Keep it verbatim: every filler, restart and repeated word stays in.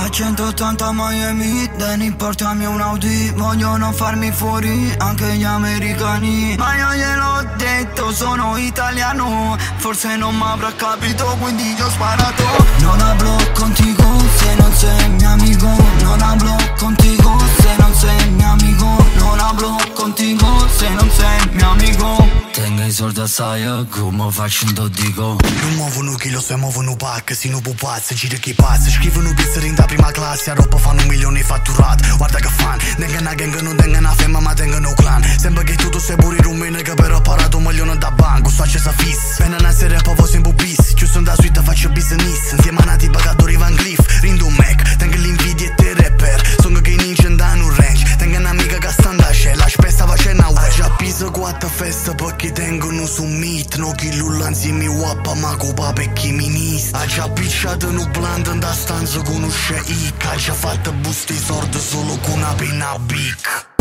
A centottanta Miami, Danny portami un Audi. Vogliono farmi fuori anche gli americani, ma io gliel'ho detto, sono italiano. Forse non mi avrà capito, quindi gli ho sparato. Non hablo contigo se non sei mio amico. Non hablo contigo se non sei mio amico. Non hablo contigo se non sei mio amico. Tengo i soldi assai, come faccio un dodico. Non muovono chilo, se muovono pacche, si non pupazze, gira chi pazza. Scrivono pizzeri da prima classe, a roba fanno un milione fatturati. Guarda che fan, tengono una gang, non tengono una femma ma tengono un clan. Sembra che tutto sei pure rumene che però ho parato un milione da banco. Sto accesa fissa, pena una serie poi sempre bis. Chiuso da suite faccio business. Insieme a nati pagatori Van Cleef, rindo un Mac. Tengo l'invidia e te rapper, sono che in danno un range. Tengo un'amica che sta andando, la spesa facendo a web. Già piso quattro feste perché tengono su meet. No chi lulla insieme wappa ma copa per chi ministra. Ha già picciato un plant da stanza con un sceicca. Ha già fatto busti sordi solo con una penna big.